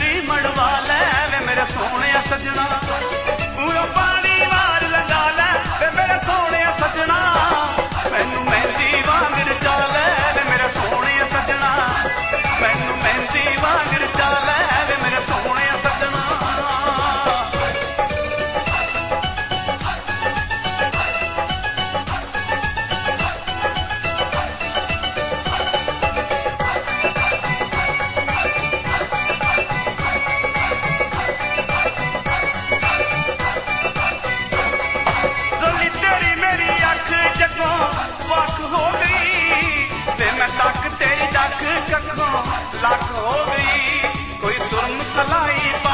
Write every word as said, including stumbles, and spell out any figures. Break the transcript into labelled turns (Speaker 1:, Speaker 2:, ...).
Speaker 1: चुनरी मड़वा लै वे मेरे सोने सजना, पूरा पानी वार लगा लै वे मेरे सोने सजना, मैनू मेहंदी वांग रचा लै वे मेरे सोने सजना, मैनू मेहंदी वांग रचा लै वे मेरे सोने सजना। तक तेरी डक कखों लक हो गई, कोई सुरम सलाई